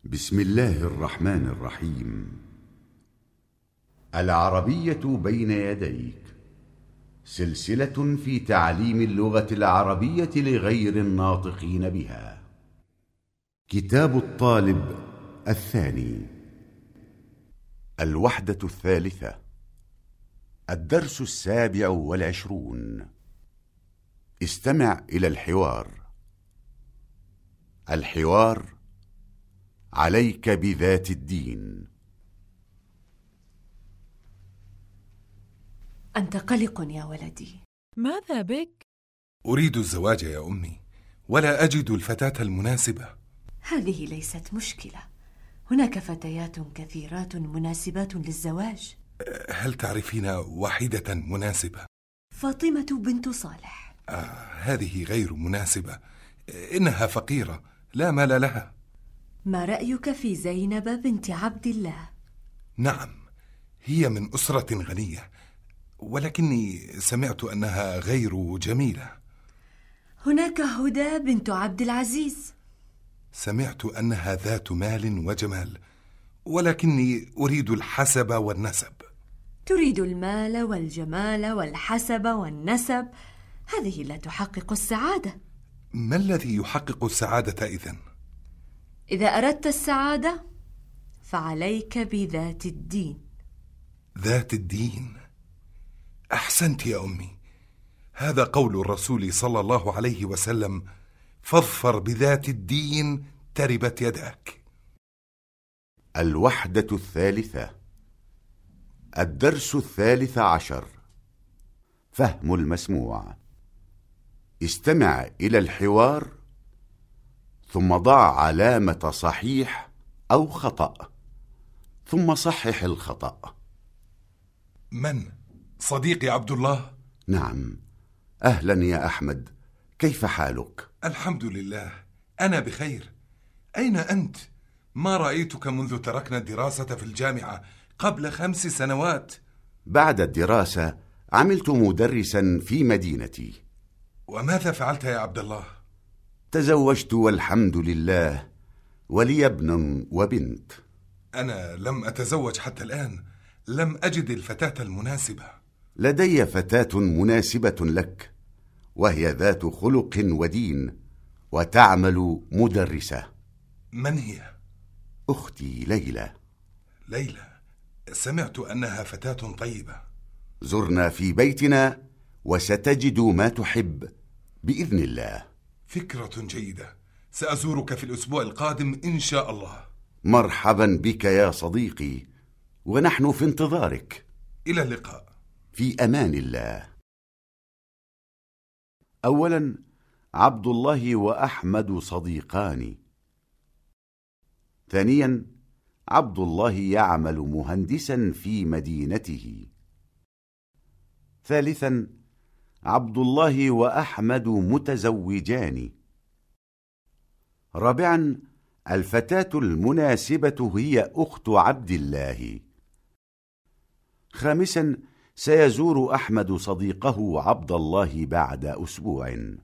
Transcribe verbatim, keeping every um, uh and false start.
بسم الله الرحمن الرحيم. العربية بين يديك، سلسلة في تعليم اللغة العربية لغير الناطقين بها. كتاب الطالب الثاني، الوحدة الثالثة، الدرس السابع والعشرون. استمع إلى الحوار. الحوار: عليك بذات الدين. أنت قلق يا ولدي. ماذا بك؟ أريد الزواج يا أمي، ولا أجد الفتاة المناسبة. هذه ليست مشكلة، هناك فتيات كثيرات مناسبات للزواج. هل تعرفين واحدة مناسبة؟ فاطمة بنت صالح. آه، هذه غير مناسبة، إنها فقيرة لا مال لها. ما رأيك في زينب بنت عبد الله؟ نعم، هي من أسرة غنية، ولكني سمعت أنها غير جميلة. هناك هدى بنت عبد العزيز. سمعت أنها ذات مال وجمال، ولكني أريد الحسب والنسب. تريد المال والجمال والحسب والنسب، هذه لا تحقق السعادة. ما الذي يحقق السعادة إذن؟ إذا أردت السعادة فعليك بذات الدين. ذات الدين؟ أحسنت يا أمي، هذا قول الرسول صلى الله عليه وسلم: فاظفر بذات الدين تربت يداك. الوحدة الثالثة، الدرس الثالث عشر، فهم المسموع. استمع إلى الحوار ثم ضع علامة صحيح أو خطأ، ثم صحح الخطأ. من؟ صديقي عبد الله؟ نعم. أهلا يا أحمد، كيف حالك؟ الحمد لله، أنا بخير. أين أنت؟ ما رأيتك منذ تركنا الدراسة في الجامعة قبل خمس سنوات. بعد الدراسة عملت مدرسا في مدينتي. وماذا فعلت يا عبد الله؟ تزوجت والحمد لله، ولي ابن وبنت. أنا لم أتزوج حتى الآن، لم أجد الفتاة المناسبة. لدي فتاة مناسبة لك، وهي ذات خلق ودين، وتعمل مدرسة. من هي؟ أختي ليلى. ليلى؟ سمعت أنها فتاة طيبة. زرنا في بيتنا وستجد ما تحب بإذن الله. فكرة جيدة، سأزورك في الأسبوع القادم إن شاء الله. مرحبا بك يا صديقي، ونحن في انتظارك. إلى اللقاء. في أمان الله. أولا، عبد الله وأحمد صديقان. ثانيا، عبد الله يعمل مهندسا في مدينته. ثالثا، عبد الله وأحمد متزوجان. رابعا، الفتاة المناسبة هي أخت عبد الله. خامسا، سيزور أحمد صديقه عبد الله بعد أسبوع.